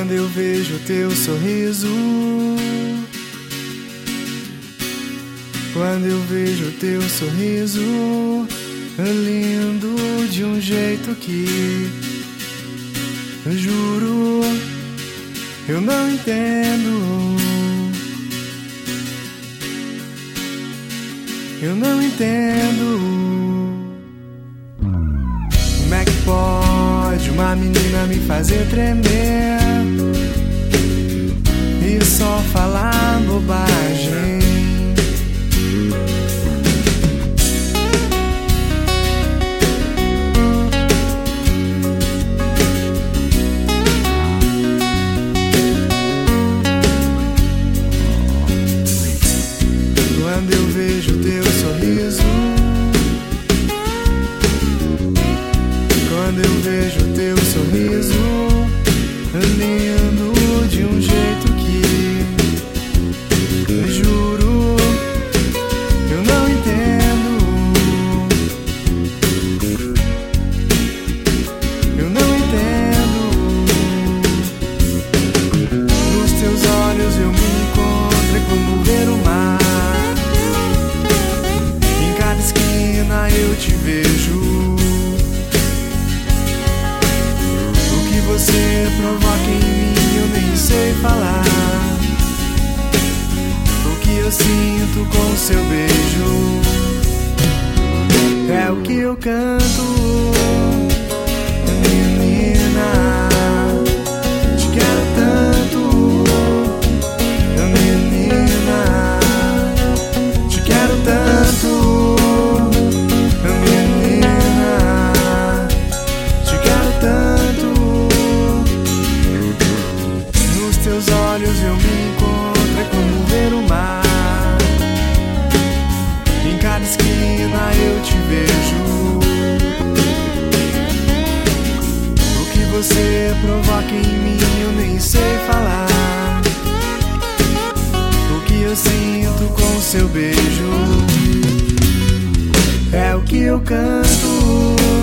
Quando eu vejo teu sorriso, quando eu vejo teu sorriso, lindo de um jeito que, eu juro, eu não entendo. Eu não entendo. Como é que pode uma menina me fazer tremer e só falar bobagem? Quando eu vejo teu sorriso, quando eu vejo teu sorriso, lindo de um jeito que, eu juro, eu não entendo. Eu não entendo. Nos teus olhos eu me encontro, é como ver o mar. Eu te vejo. O que você provoca em mim eu nem sei falar. O que eu sinto com seu beijo é o que eu canto. Menina, te quero tanto. Menina, te quero tanto. Teus olhos eu me encontro, é como ver o mar. Em cada esquina eu te vejo. O que você provoca em mim eu nem sei falar. O que eu sinto com seu beijo é o que eu canto.